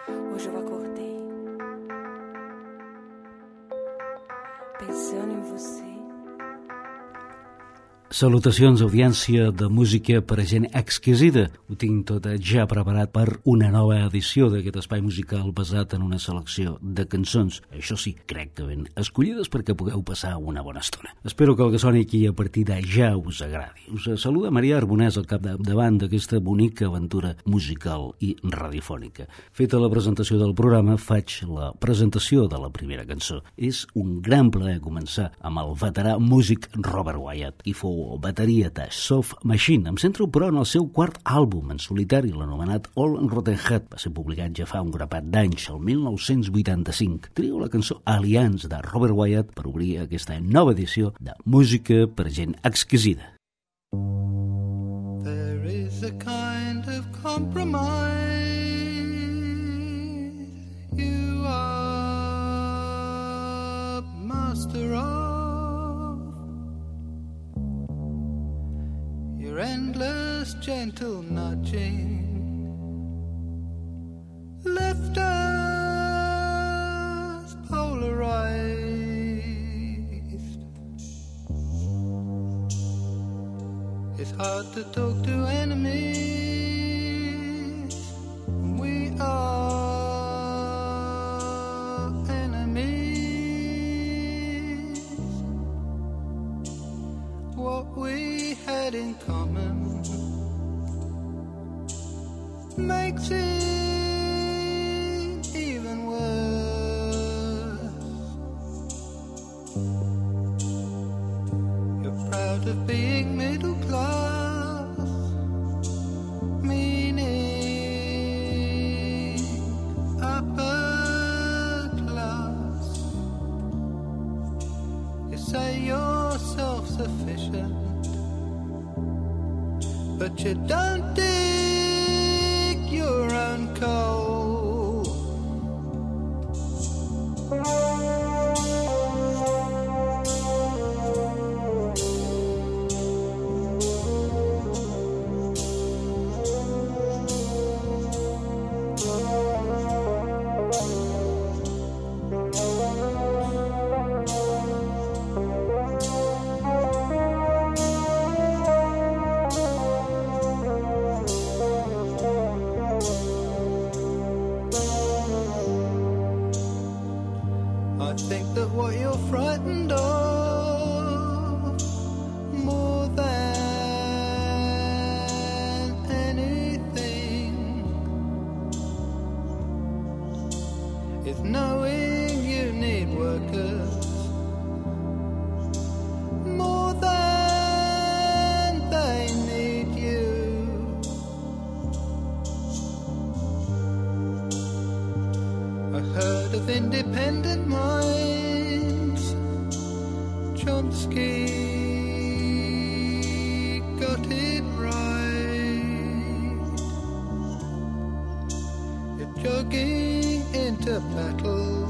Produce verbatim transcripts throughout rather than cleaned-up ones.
Hoje eu acordei pensando em você. Salutacions, audiència de música per a gent exquisida. Ho tinc tot ja preparat per una nova edició d'aquest espai musical basat en una selecció de cançons. Això sí, crec que ben escollides perquè pugueu passar una bona estona. Espero que el que soni aquí a partir de ja us agradi. Us saluda Maria Arbonès al capdavant d'aquesta bonica aventura musical i radiofònica. Feta la presentació del programa, faig la presentació de la primera cançó. És un gran plaer començar amb el veterà músic Robert Wyatt, i fou bateria de Soft Machine. Em centro, però, en el seu quart àlbum en solitari, l'anomenat All Rotten Head. Va ser publicat ja fa un grapat d'anys, el mil nou-cents vuitanta-cinc. Trio la cançó Alliance de Robert Wyatt per obrir aquesta nova edició de música per gent exquisida. There is a kind of compromise you are master of. Your endless gentle nudging left us polarized. It's hard to talk to enemies. We are enemies. What we had in common makes it even worse. You're proud of being middle class, meaning upper class. You say you're self-sufficient, but you don't dig your own coal. Independent minds, Chomsky got it right. You're jogging into battle,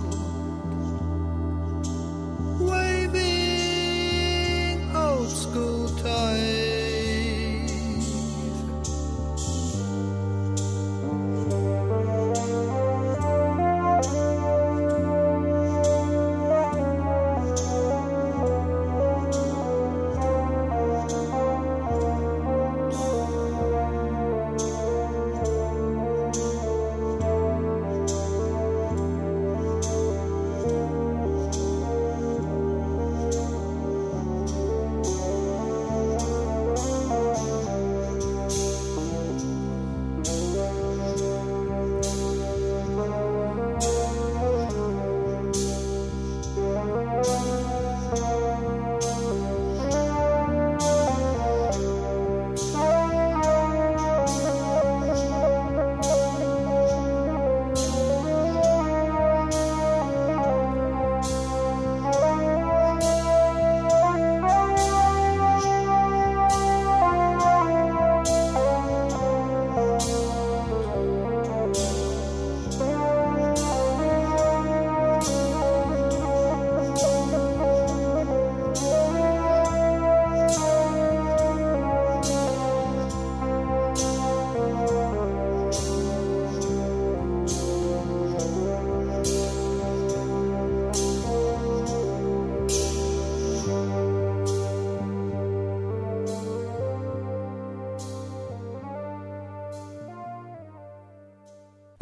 waving old school ties.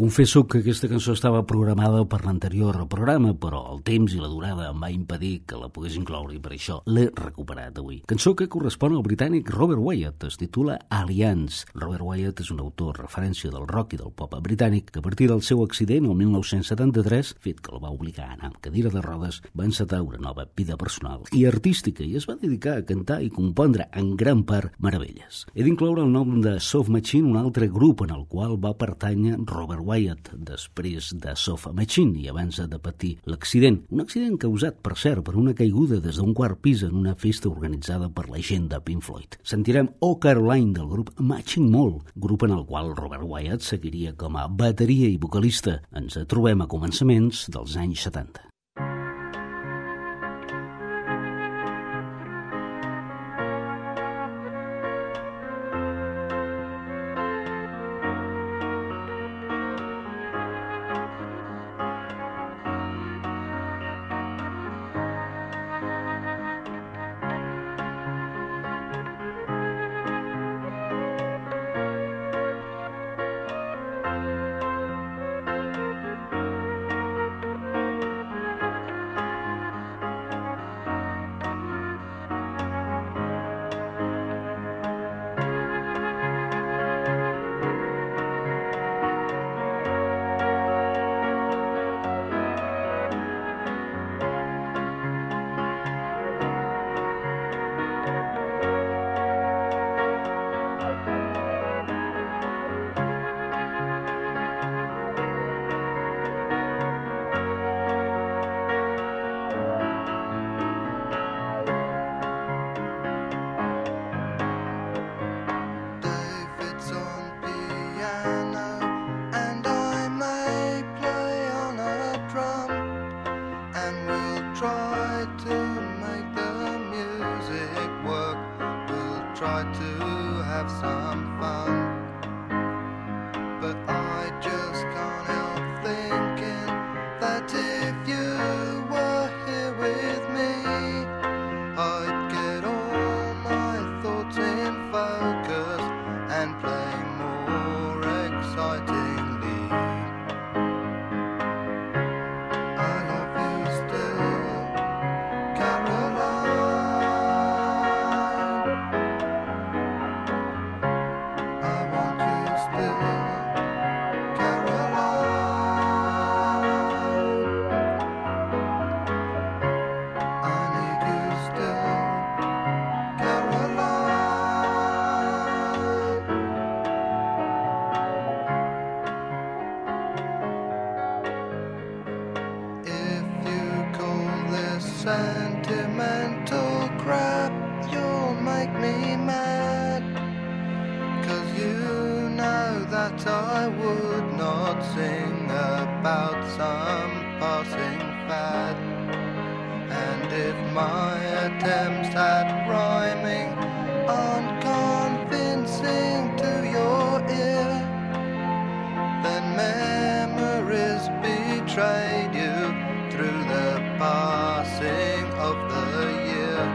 Confesso que aquesta cançó estava programada per l'anterior programa, però el temps i la durada em va impedir que la pogués incloure i per això l'he recuperat avui. Cançó que correspon al britànic Robert Wyatt, es titula Alliance. Robert Wyatt és un autor referència del rock i del pop britànic que a partir del seu accident el mil nou-cents setanta-tres, fet que el va obligar a anar amb cadira de rodes, va encetar una nova vida personal i artística i es va dedicar a cantar i compondre en gran part meravelles. He d'incloure el nom de Soft Machine, un altre grup en el qual va pertànyer Robert Wyatt després de Soft Machine i abans de patir l'accident. Un accident causat, per cert, per una caiguda des d'un quart pis en una festa organitzada per la gent de Pink Floyd. Sentirem Oh Caroline del grup Matching Mall, grup en el qual Robert Wyatt seguiria com a bateria i vocalista. Ens trobem a començaments dels anys setanta. Sentimental crap, you'll make me mad, 'cause you know that I would not sing about some passing fad. And if my attempts at rhyming aren't convincing to your ear, then memories betrayed you through the passing of the year.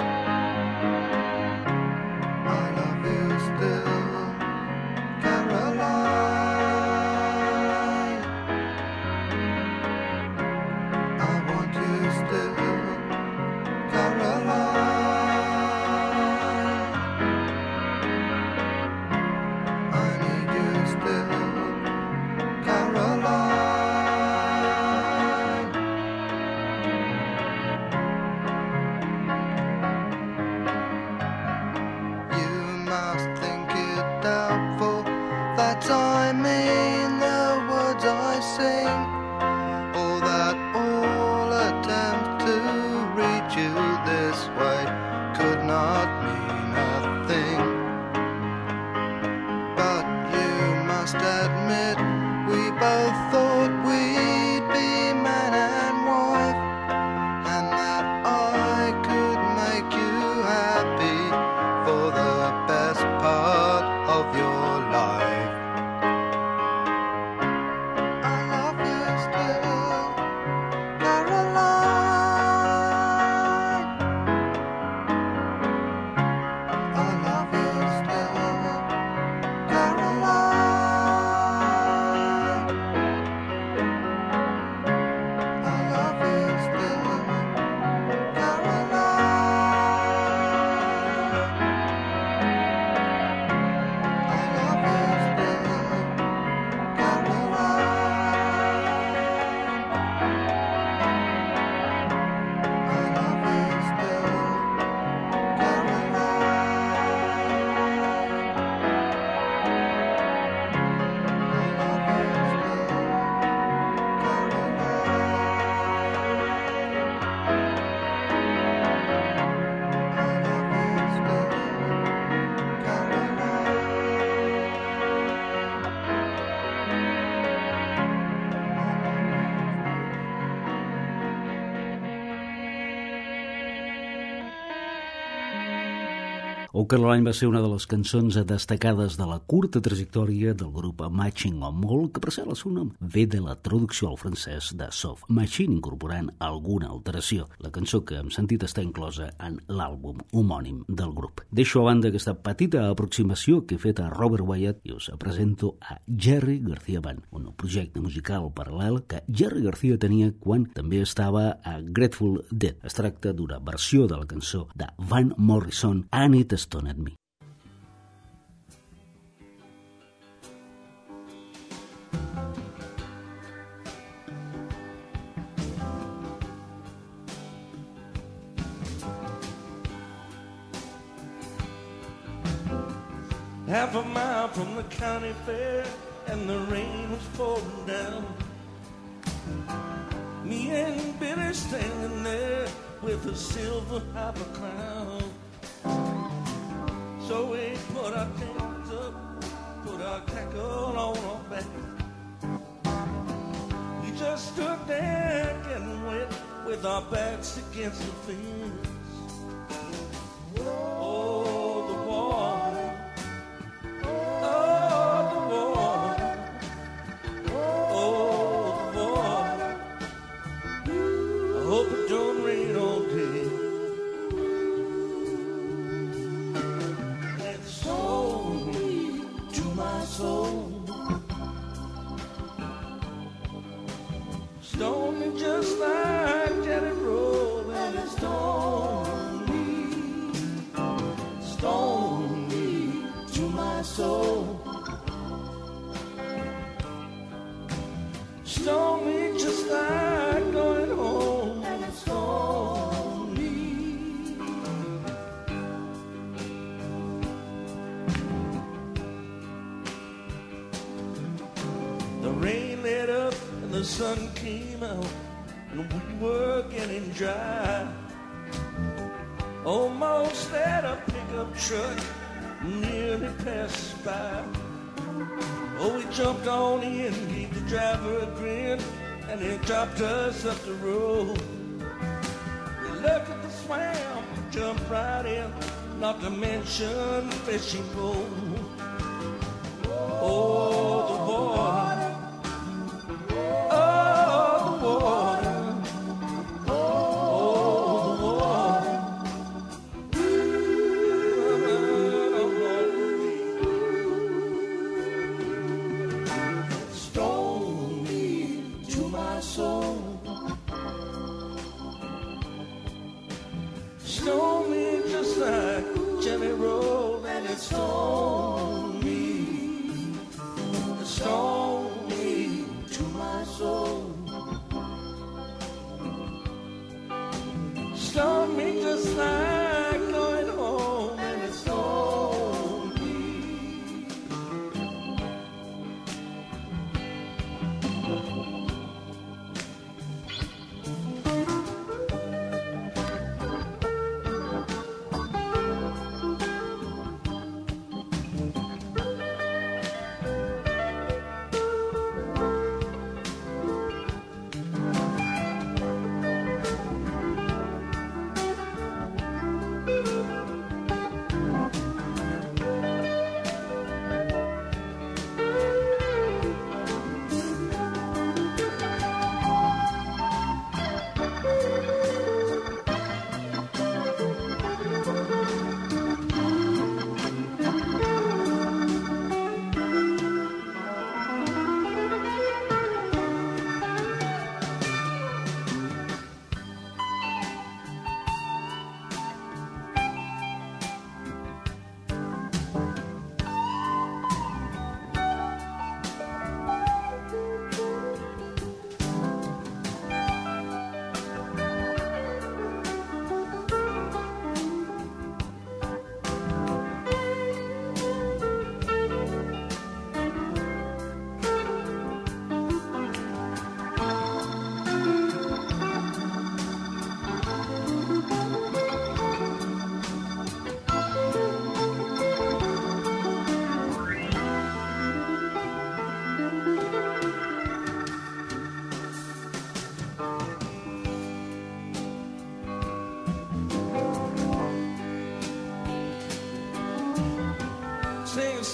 I love you still, Caroline. I want you still, Caroline. I need you still, Caroline. I mean the words I sing, or that all attempts to reach you this way could not mean a thing. But you must admit we both thought we'd be man and wife, and that I could make you happy for the best part of your life. Caroline, Oh Caroline va ser una de les cançons destacades de la curta trajectòria del grup Matching on Mall, que per cert el seu nom ve de la traducció al francès de Soft Machine, incorporant alguna alteració. La cançó que hem sentit està inclosa en l'àlbum homònim del grup. Deixo a banda aquesta petita aproximació que he fet a Robert Wyatt i us presento a Jerry Garcia Band, un projecte musical paral·lel que Jerry Garcia tenia quan també estava a Grateful Dead. Es tracta d'una versió de la cançó de Van Morrison, And It Stoned Me. Half a mile from the county fair, and the rain was pouring down. Me and Billy standing there with a silver harper crown. So we put our tents up, put our tackle on our back. We just stood there getting wet with our backs against the fence. Oh, the water. Oh, the water. Oh, the water. I hope it don't rain all day. It stole me to my soul. Stole me just like Jelly Roll, and it stole me. Stole me to my soul. Stole me just like going home, and it stole me. The rain let up and the sun came out, and we were getting dry. Almost at a pickup truck, nearly passed by. Oh, we jumped on in, gave the driver a grin, and he dropped us up the road. We looked at the swam, jumped right in, not to mention fishing pole. Oh, the water. Oh, the water. Oh, the water. Stole me to my soul. Stole me just like Jelly Roll, and it stole me. It stole me to my soul. Stole me just like going home, and it stole me.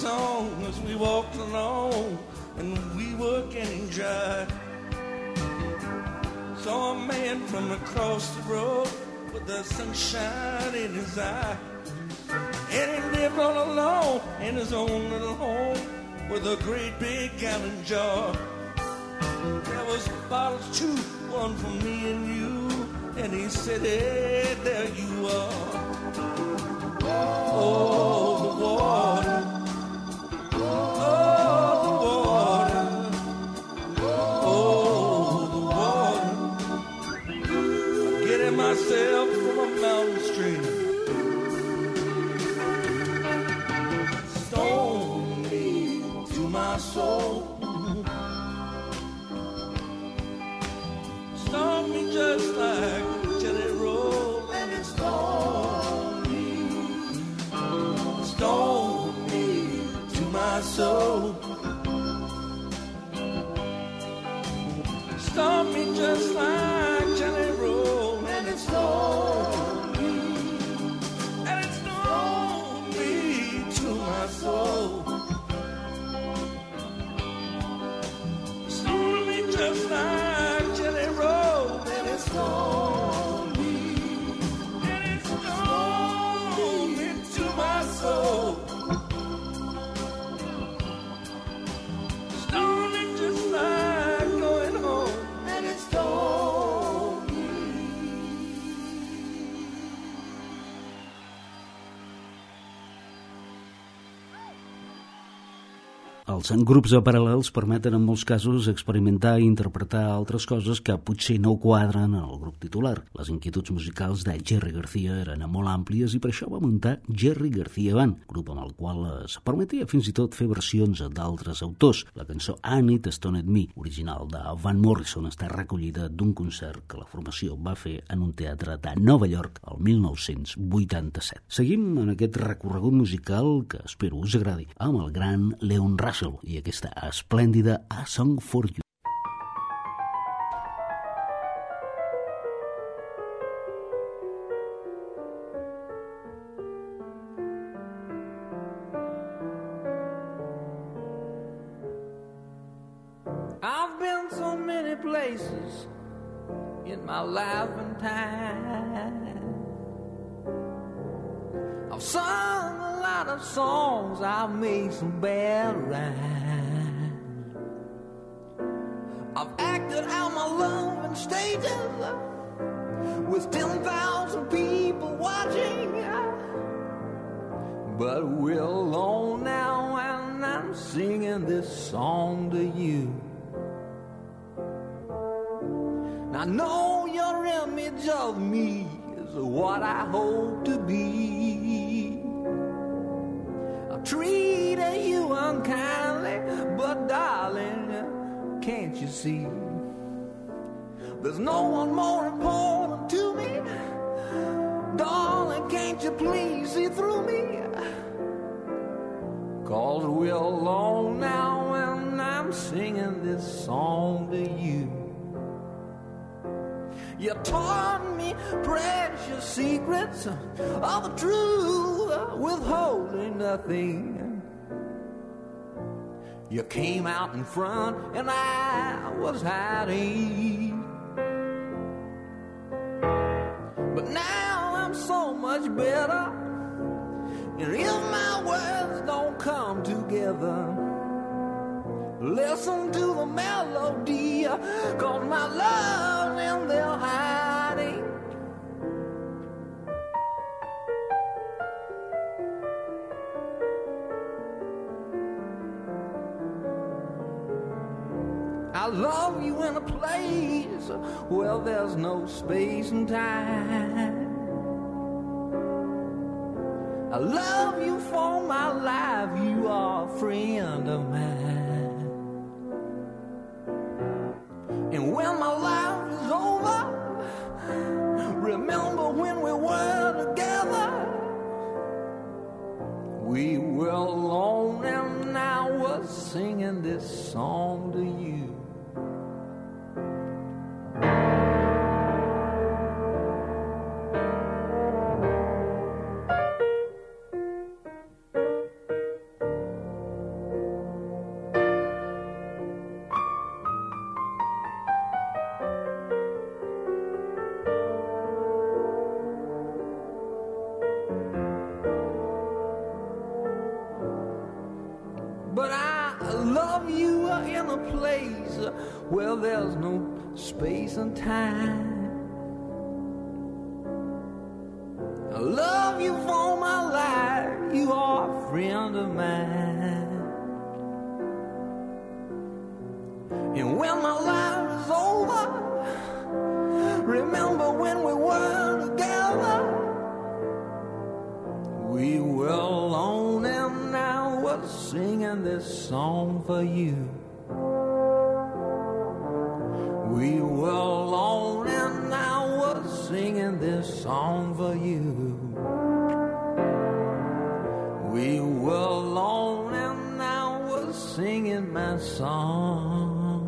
song as we walked along and we were getting dry. Saw a man from across the road with the sunshine in his eye. And he lived all alone in his own little home with a great big gallon jar. There was bottles too, one for me and you. And he said, hey, there you are. Oh, the water. Oh, the water. Oh, the water. I'm getting myself from a mountain stream. Stone me to my soul. Stone me just like jelly roll, and it's stone me, stone me to my soul. Stone me just like jelly roll, and it's stone me, and it's stone me to my soul. Stone me just like jelly roll, and it's stone me, and it's stone me to my soul. Stone me just like going home, and it's stone me. Els grups paral·lels permeten en molts casos experimentar i interpretar altres coses que potser no quadren en el grup titular. Les inquietuds musicals de Jerry Garcia eren molt àmplies i per això va muntar Jerry Garcia Band, grup amb el qual es permetia fins i tot fer versions d'altres autors. La cançó Annie Stoned Me, original de Van Morrison, està recollida d'un concert que la formació va fer en un teatre de Nova York el mil nou-cents vuitanta-set. Seguim en aquest recorregut musical que espero us agradi amb el gran Leon Russell i aquesta esplèndida A Song for You. I've been so many places in my life and time. I've sung a lot of songs, I've made some bad rhymes. I've acted out my love in stages with ten thousand people watching. But we're alone now and I'm singing this song to you. I know your image of me is what I hope to be. I've treated you unkindly, but darling, can't you see? There's no one more important to me. Darling, can't you please see through me? 'Cause we're alone now and I'm singing this song to you. You taught me precious secrets of the truth, withholding nothing. You came out in front and I was hiding. But now I'm so much better, and if my words don't come together, listen to the melody, 'cause my love's in there hiding. I love you in a place where there's no space and time. I love you for my life, you are a friend of mine. And when my life is over, remember when we were together. We were alone and I was singing this song to you. uh, well, there's no space and time. I love you for my life, you are a friend of mine. And when my life is over, remember when we were together. We were alone and I was singing this song for you. We were alone and I was singing this song for you. We were alone and I was singing my song,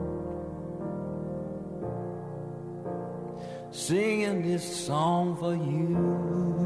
singing this song for you.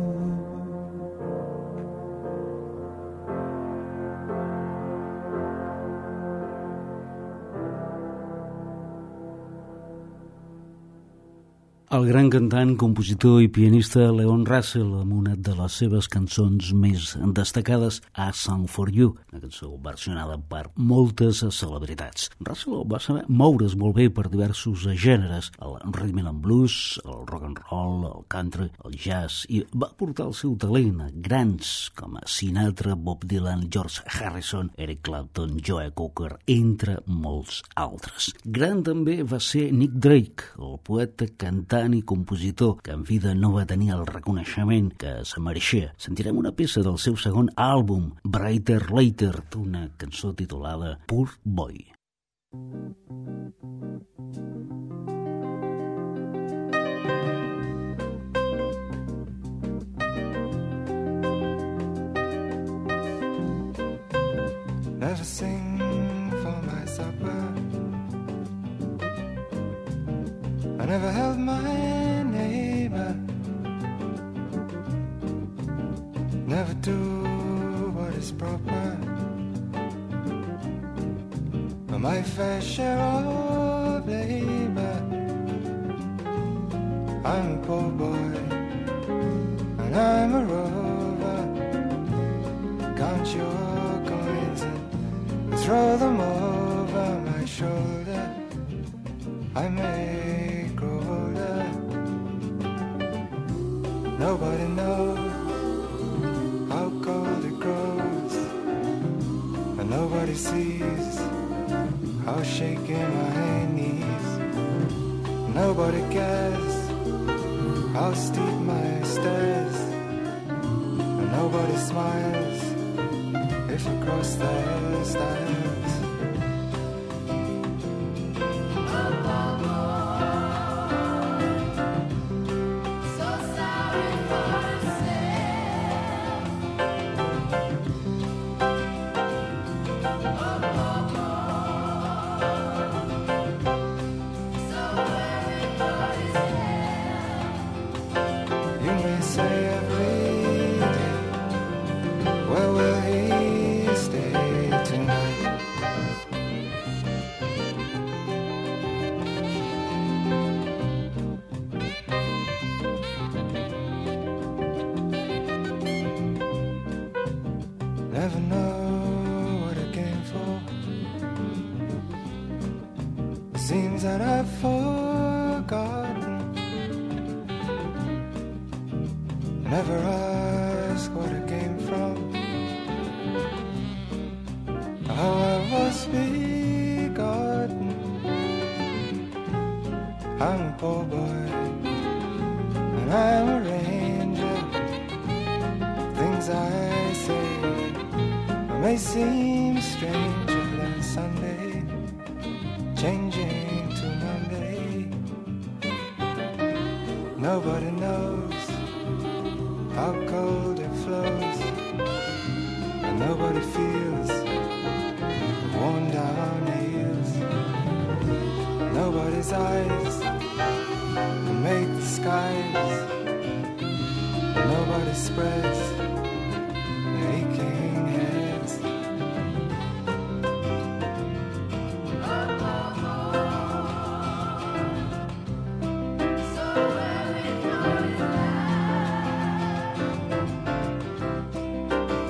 El gran cantant, compositor i pianista Leon Russell, amb una de les seves cançons més destacades, A Song for You, una cançó versionada per moltes celebritats. Russell va saber moure's molt bé per diversos gèneres, el rhythm and blues, el rock and roll, el country, el jazz, i va portar el seu talent a grans com Sinatra, Bob Dylan, George Harrison, Eric Clapton, Joe Cocker, entre molts altres. Gran també va ser Nick Drake, el poeta, cantant i compositor que en vida no va tenir el reconeixement que se mereixia. Sentirem una peça del seu segon àlbum, Brighter Later, d'una cançó titulada Poor Boy. Never sing for my supper, I never held my neighbor, never do what is proper, my fair share of labor. I'm a poor boy and I'm a rover, count your coins and throw them over my shoulder. I may grow older, nobody knows how cold it grows, and nobody sees how shaky my knees. Nobody cares how steep my stairs, and nobody smiles if I cross their styles. Never know what I came for. It seems that I've forgotten. Never ask what I came from, how I was begotten. I'm a poor boy and I'm a ranger. Things I say may seem stranger than Sunday, changing to Monday. Nobody knows how cold it flows, and nobody feels the worn down heels. Nobody's eyes can make the skies, nobody spreads the aching heads.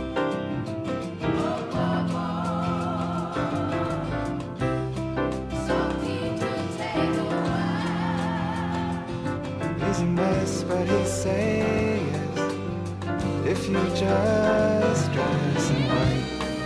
So is a mess, but he'll say yes if you just dress in white.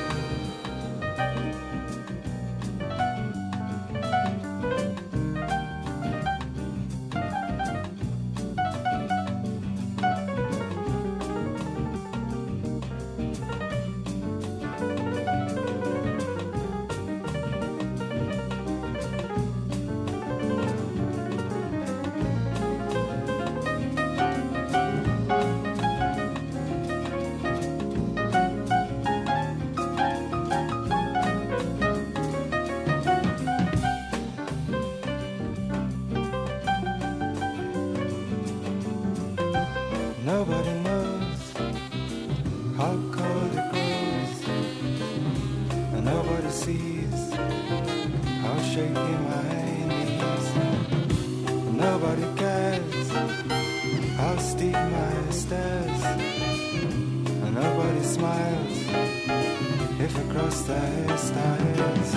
Nobody knows how cold it grows, and nobody sees how shaky my knees. And nobody cares how steep my stairs, and nobody smiles if I cross their stairs.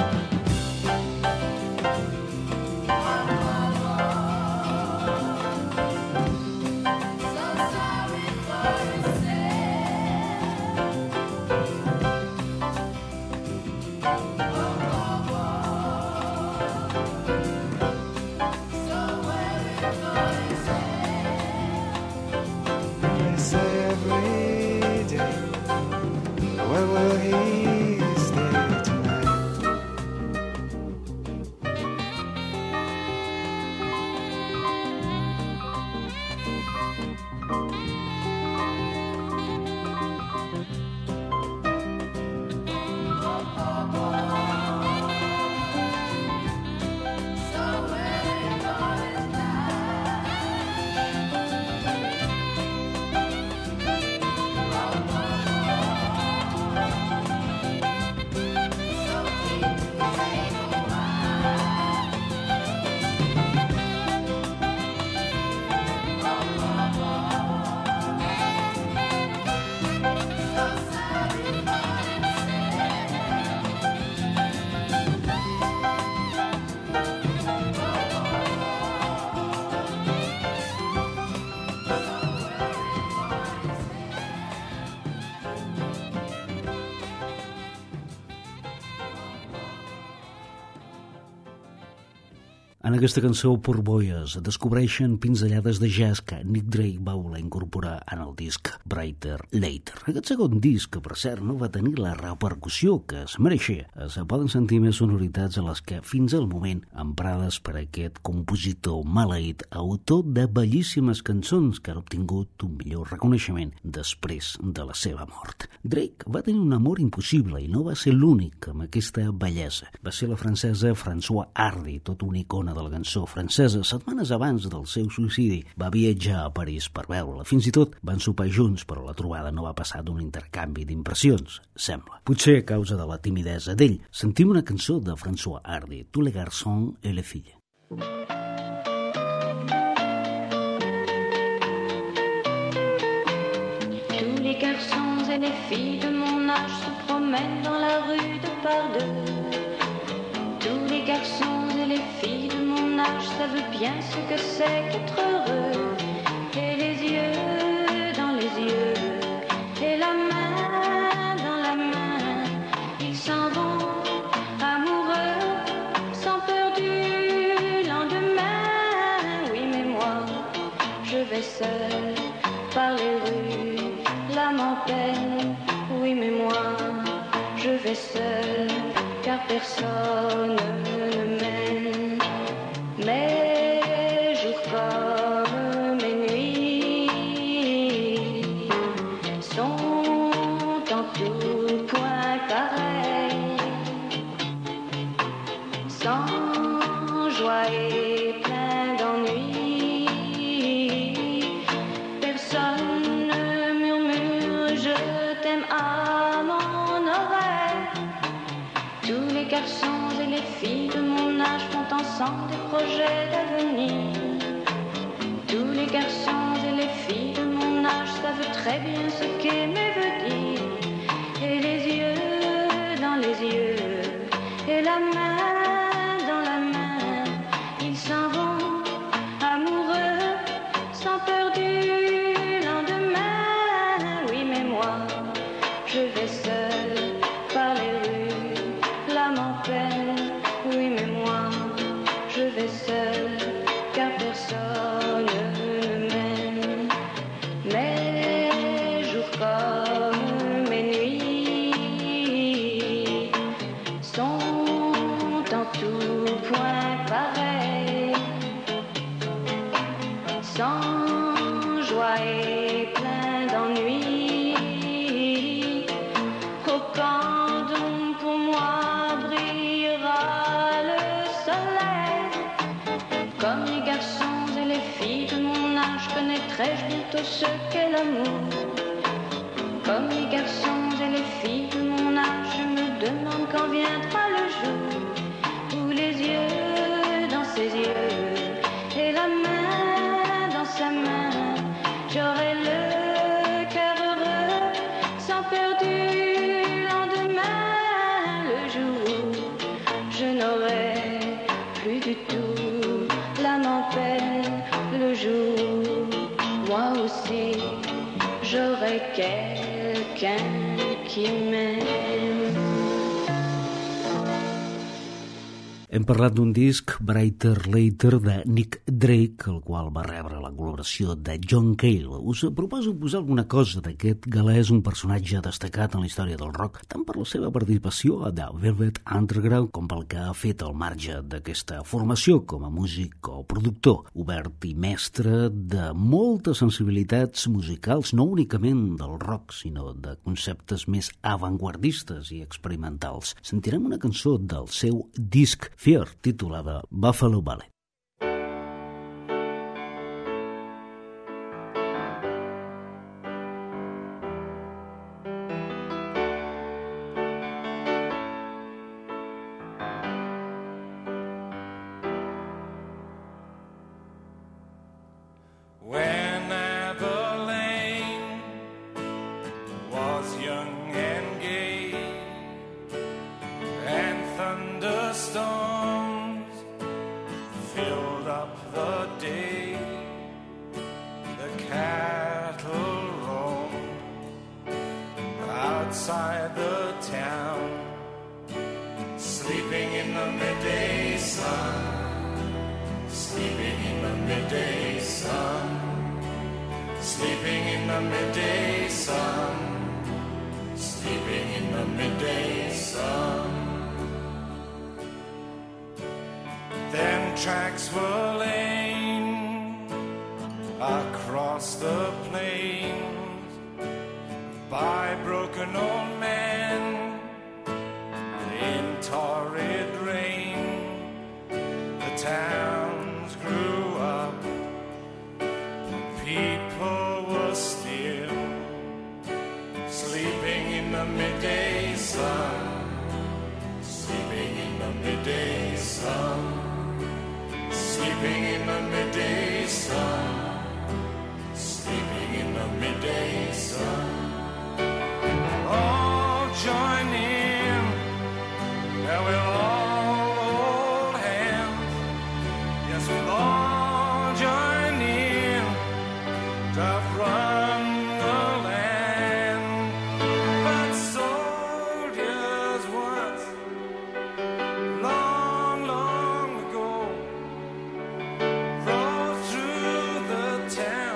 En aquesta cançó, Poor Boys descobreixen pinzellades de jazz que Nick Drake va voler incorporar en el disc Brighter Later. Aquest segon disc, que per cert no va tenir la repercussió que es mereixia, es poden sentir més sonoritats a les que fins al moment emprades per aquest compositor maleït, autor de bellíssimes cançons que han obtingut un millor reconeixement després de la seva mort. Drake va tenir un amor impossible i no va ser l'únic amb aquesta bellesa. Va ser la francesa Françoise Hardy, tot una icona de la cançó francesa. Setmanes abans del seu suïcidi va viatjar a París per veure-la. Fins i tot van sopar junts, però la trobada no va passar d'un intercanvi d'impressions, sembla. Potser a causa de la timidesa d'ell. Sentim una cançó de Françoise Hardy, Tous les garçons et les filles. Tous les garçons et les filles de mon âge se promènent dans la rue de par deux. Tous les garçons et les filles de mon âge savent bien ce que c'est qu'être heureux. Et les yeux dans les yeux, et la main dans la main, ils s'en vont amoureux, sans peur du lendemain. Oui, mais moi, je vais seul par les rues, l'âme en peine. Oui, mais moi, je vais seul, car personne ne mène. Mes jours comme mes nuits sont en tout point pareils, sans joie et plein d'ennui. Personne ne murmure je t'aime à mon oreille. Tous les garçons et les filles de mon âge font ensemble des projets d'avenir. Tous les garçons et les filles de mon âge savent très bien ce qu'aimer veut dire. Et les yeux dans les yeux, et la main dans la main, ils s'en vont amoureux, sans vais seule, car personne ne m'aime. Mes jours comme mes nuits sont en tout point pareils, sans joie et plein d'ennui. Au quand donc pour moi brillera le soleil? Comme les garçons et les filles de mon âge, connaîtrai-je bientôt ce qu'est l'amour? Comme les garçons et les filles de mon âge, je me demande quand viendra le jour où les yeux dans ses yeux et la main dans sa main, j'aurai le cœur heureux sans peur du lendemain. Le jour où je n'aurai plus du tout l'âme en peine, le jour où moi aussi j'aurai quelqu'un qui m'aime. Hem parlat d'un disc, Brighter Later, de Nick Drake, el qual va rebre la col·laboració de John Cale. Us proposo posar alguna cosa d'aquest galès, un personatge destacat en la història del rock, tant per la seva participació a The Velvet Underground com pel que ha fet al marge d'aquesta formació com a músic o productor, obert i mestre de moltes sensibilitats musicals, no únicament del rock, sinó de conceptes més avantguardistes i experimentals. Sentirem una cançó del seu disc Fear, titulada Buffalo Ballet. Outside the town, sleeping in the midday sun, sleeping in the midday sun, sleeping in the midday sun, sleeping in the midday sun. Then tracks were laid across the plains by broken old men in torrid rain. The towns grew up, people were still sleeping in the midday sun, sleeping in the midday sun, sleeping in the midday sun, sleeping in the midday sun. All join in, and we'll all hold hands. Yes, we'll all join in to run the land. But soldiers once, long, long ago, rode through the town,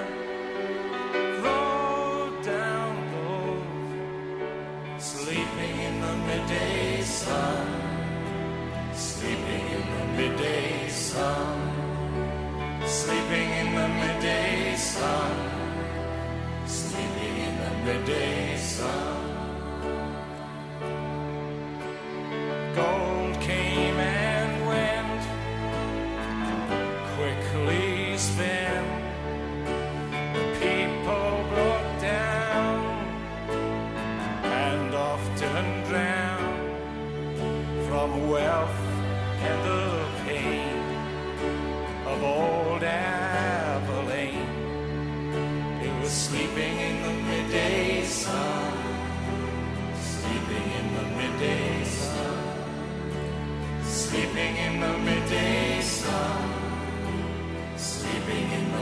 rode down those, sleeping in the midday sun, sleeping in the midday sun, sleeping in the midday sun, sleeping in the midday sun. Gold came and went, quickly spent. People broke down and often drowned from wealth and the pain of old Abilene. It was sleeping in the midday sun, sleeping in the midday sun, sleeping in the midday sun, sleeping in the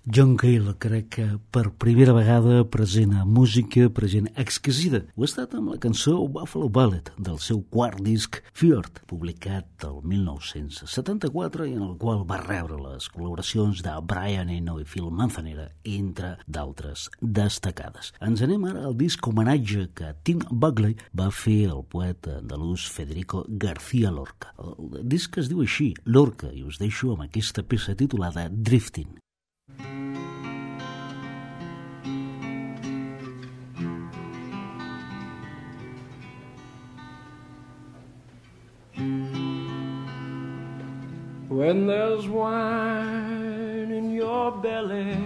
John Cale, crec que per primera vegada present a música, present exquisida. Ho ha estat amb la cançó Buffalo Ballet del seu quart disc Fjord, publicat el mil nou-cents setanta-quatre i en el qual va rebre les col·laboracions de Brian Eno i Phil Manzanera, entre d'altres destacades. Ens anem ara al disc homenatge que Tim Buckley va fer al poeta andalús Federico García Lorca. El disc es diu així, Lorca, i us deixo amb aquesta peça titulada Drifting. When there's wine in your belly,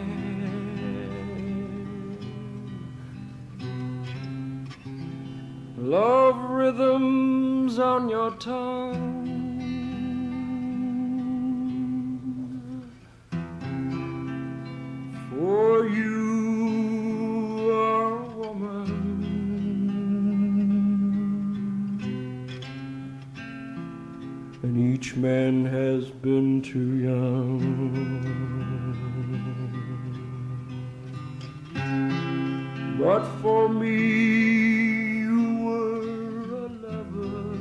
love rhythms on your tongue, for you are a woman, and each man has been too young. But for me, you were a lover,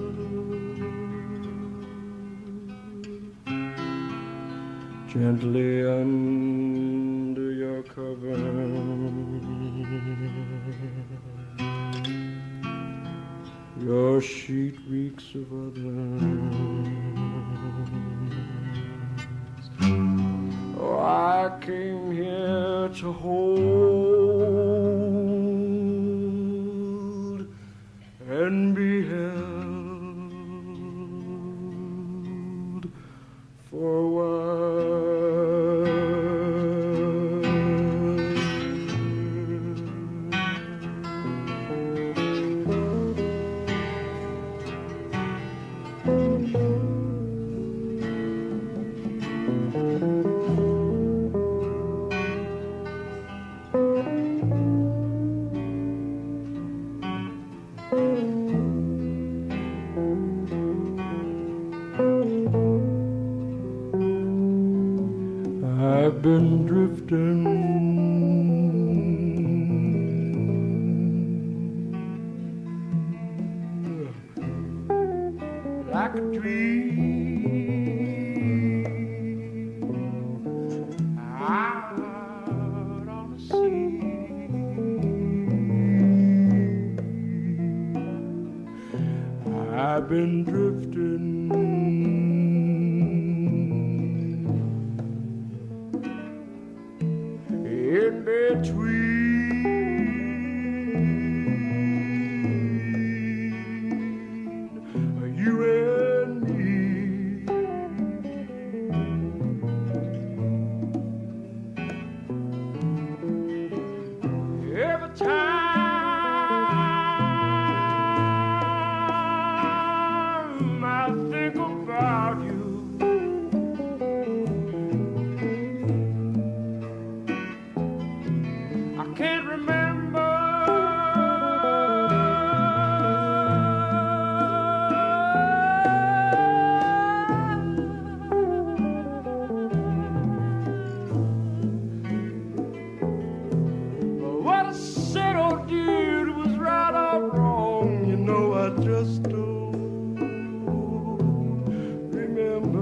gently under your cover. Your sheet reeks of others. Oh, I came here to hold and be held for a while. I've been drifting like a dream out on the sea. I've been drifting in between you and me. Every time I think about you, can't remember what I said or did was right or wrong. You know, I just don't remember.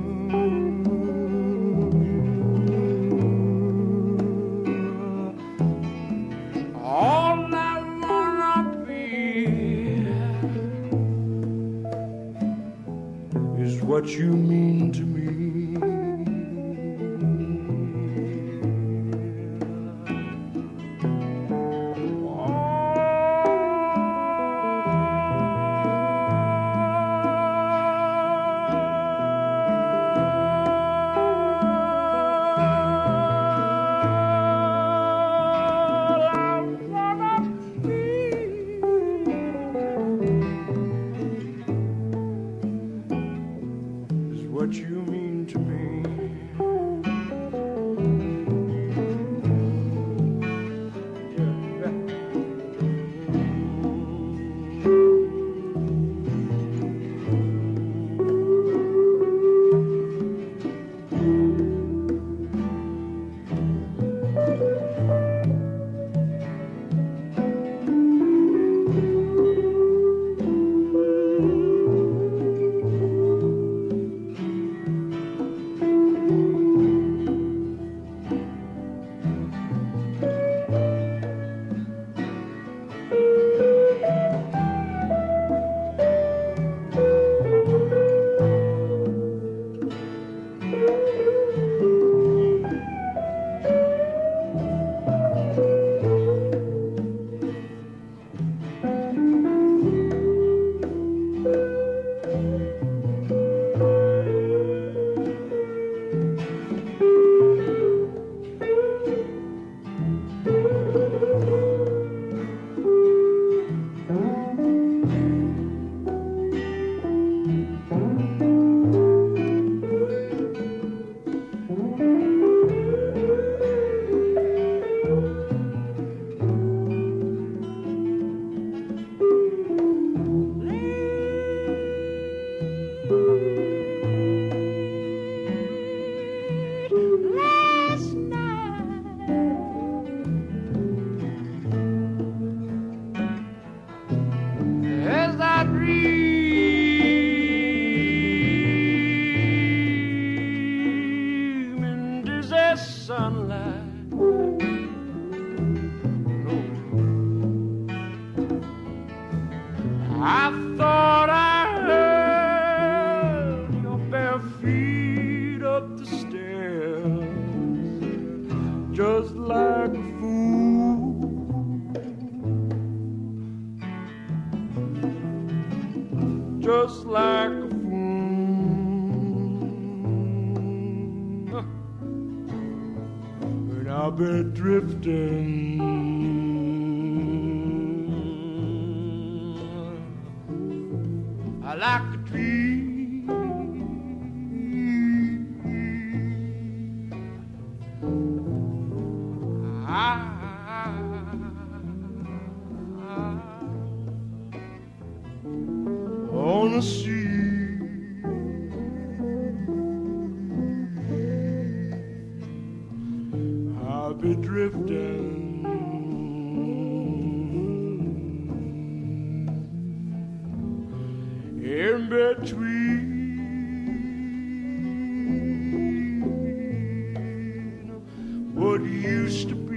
All night long I feel is what you mean to me. What you mean to me. I've been drifting. I like a dream. I, I on the sea. I've been drifting. In between what used to be.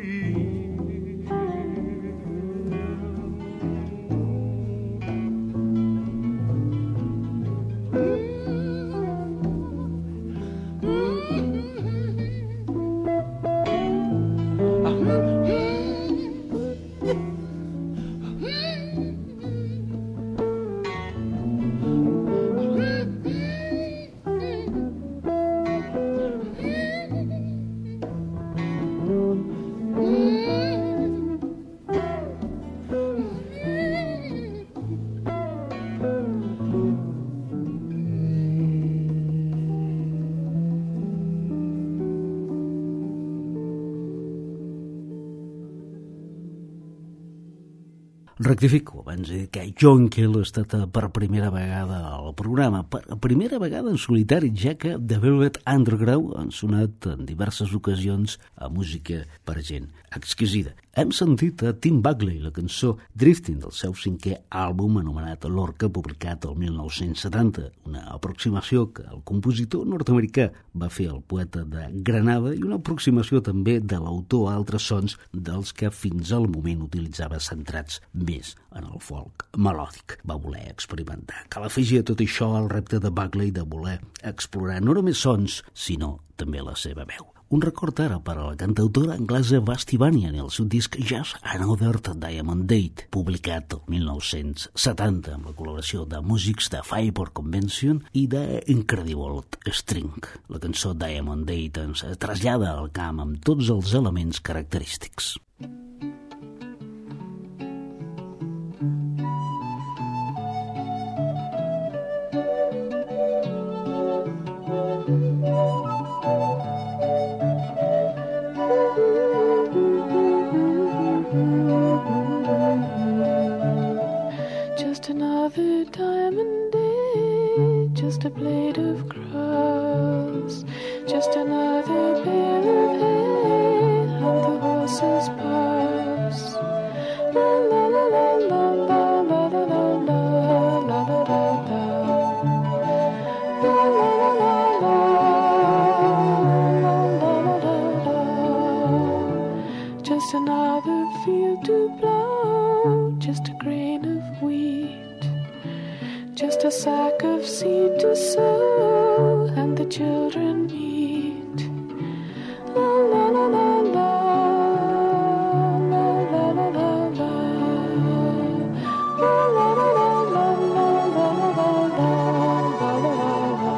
Rectifico, abans he dit que John Cale ha estat per primera vegada al programa, per primera vegada en solitari, ja que The Velvet Underground han sonat en diverses ocasions a música per a gent exquisida. Hem sentit a Tim Buckley la cançó Drifting del seu cinquè àlbum anomenat Lorca, publicat el mil nou-cents setanta, una aproximació que el compositor nord-americà va fer al poeta de Granada i una aproximació també de l'autor a altres sons dels que fins al moment utilitzava centrats més en el folk melòdic. Va voler experimentar. Cal afegir a tot això el repte de Buckley de voler explorar no només sons, sinó també la seva veu. Un record ara per a la cantautora anglesa Vasti Bunyan i el seu disc Just Another Diamond Date, publicat el mil nou-cents setanta amb la col·laboració de músics de Firebird Convention i de Incredible String. La cançó Diamond Date ens trasllada al camp amb tots els elements característics. Another diamond day, just a blade of grass, just another bale of hay, and the horses pass. La la la la la la la la la la la la la la. La la la la la la la la. Just another field to plow, just a grain of wheat. Just a sack of seed to sow, and the children eat. La la la la la, la la la la la, la la la la la la la la la la.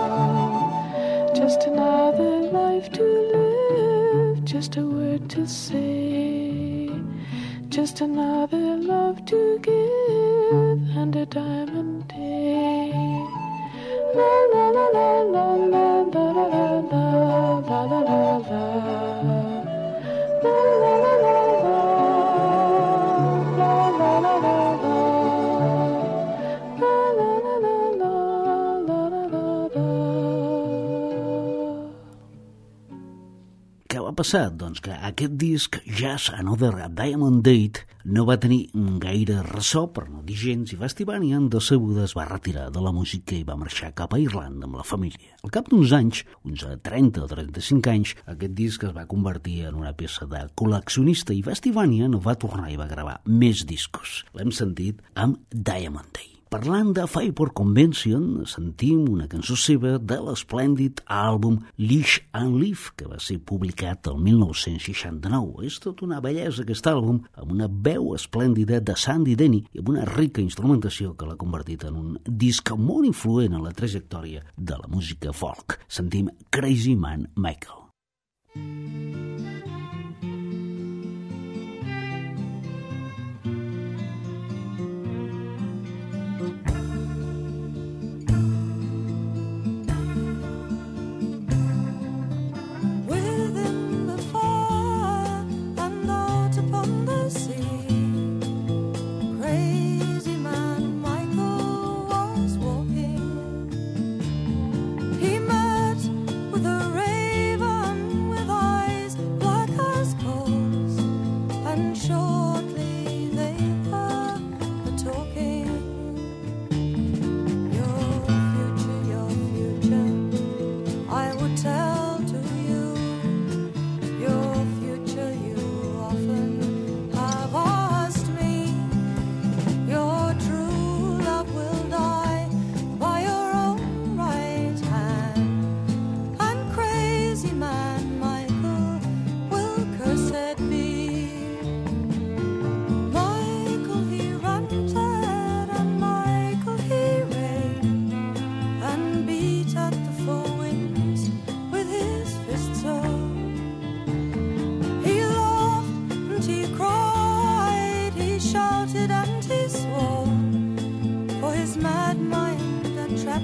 Just another life to live, just a word to say, just another love to give, and a diamond day. La la la la la la la la la la la la la. La la la la la la la la la la. La la la la la la la la. Què va passar? Doncs que aquest disc, Just Another Diamond Date, no va tenir gaire ressò, per no dir gens, i Vasti Bunyan de seguida es va retirar de la música i va marxar cap a Irlanda amb la família. Al cap d'uns anys, uns trenta o trenta-cinc anys, aquest disc es va convertir en una peça de col·leccionista i Vasti Bunyan va tornar i va gravar més discos. L'hem sentit amb Diamond Day. Parlant de Firebird Convention, sentim una cançó seva de l'esplèndid àlbum Leash and Leaf, que va ser publicat el mil nou-cents seixanta-nou. És tot una bellesa aquest àlbum, amb una veu esplèndida de Sandy Denny i amb una rica instrumentació que l'ha convertit en un disc molt influent en la trajectòria de la música folk. Sentim Crazy Man Michael.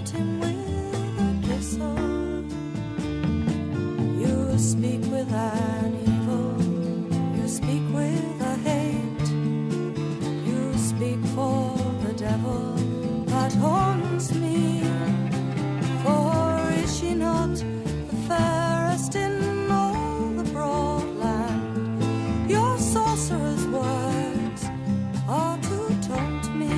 him with a kiss. You speak with an evil, you speak with a hate, you speak for the devil that haunts me. For is she not the fairest in all the broad land? Your sorcerer's words are to taunt me.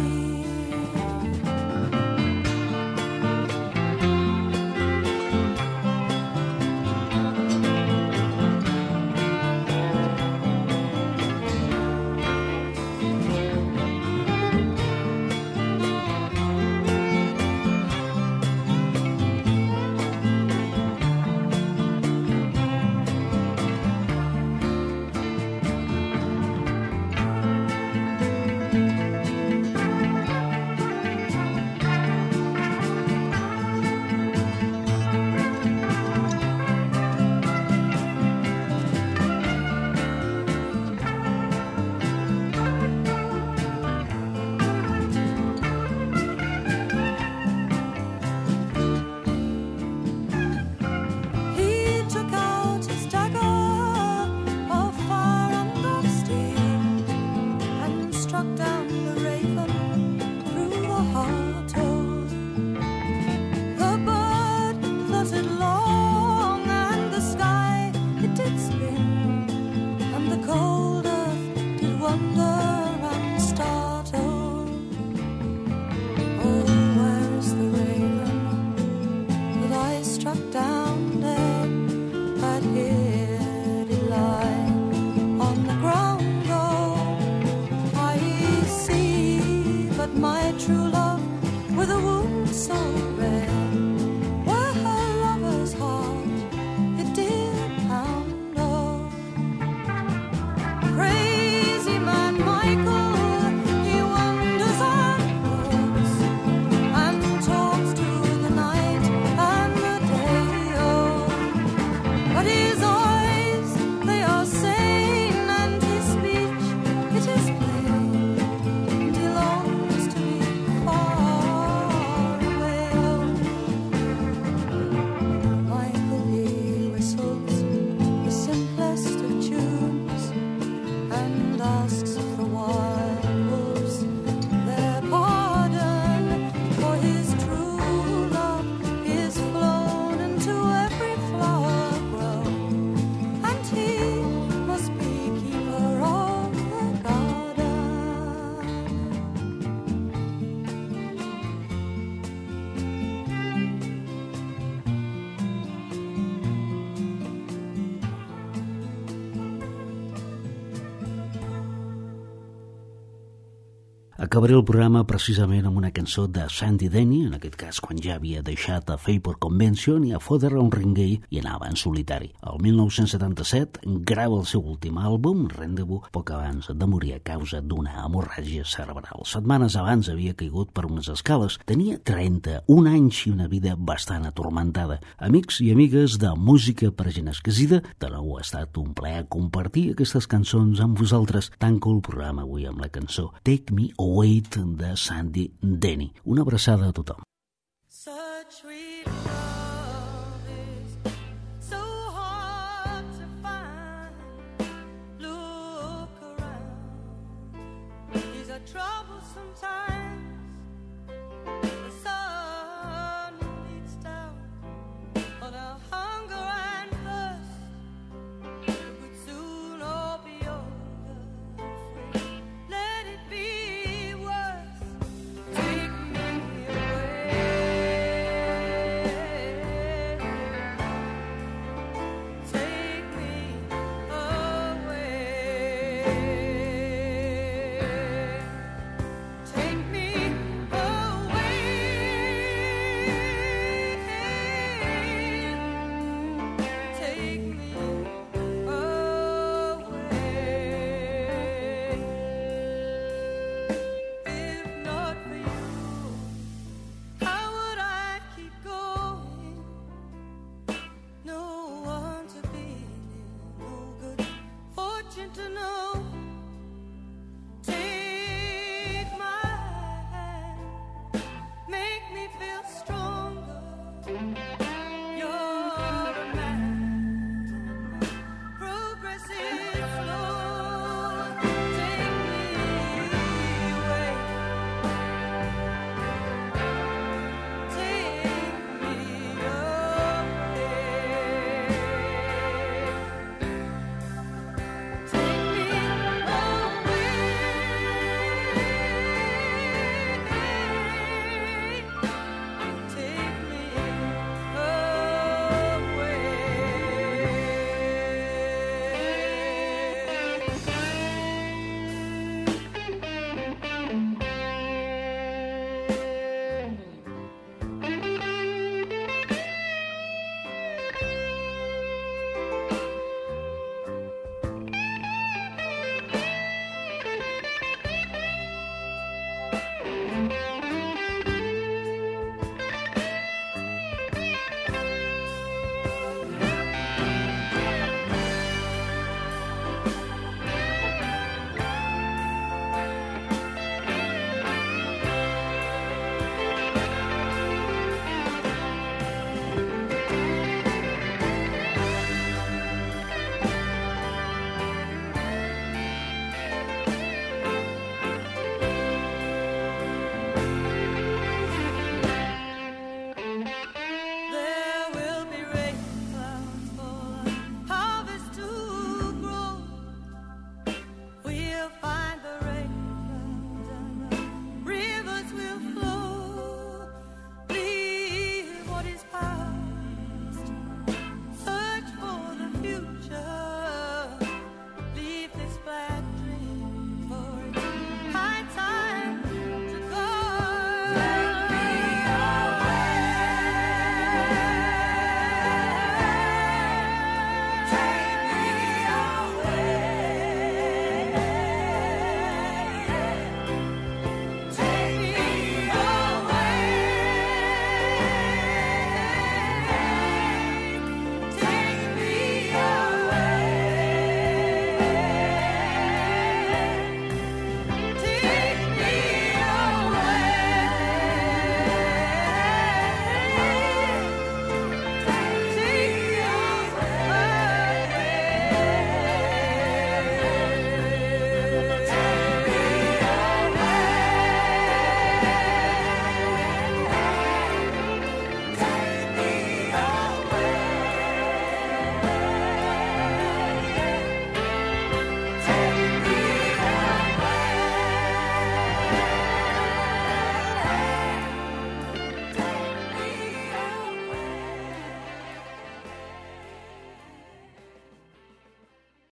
Acabaré el programa precisament amb una cançó de Sandy Denny, en aquest cas quan ja havia deixat a Fairport Convention i a Further on Ringay i anava en solitari. El mil nou-cents setanta-set grava el seu últim àlbum, Rendezvous, poc abans de morir a causa d'una hemorràgia cerebral. Setmanes abans havia caigut per unes escales. Tenia trenta-un anys i una vida bastant atormentada. Amics i amigues de Música per a gent esquisida, de nou ha estat un plaer compartir aquestes cançons amb vosaltres. Tanco el programa avui amb la cançó Take Me Away de Sandy Denny. Una abraçada a tothom. Such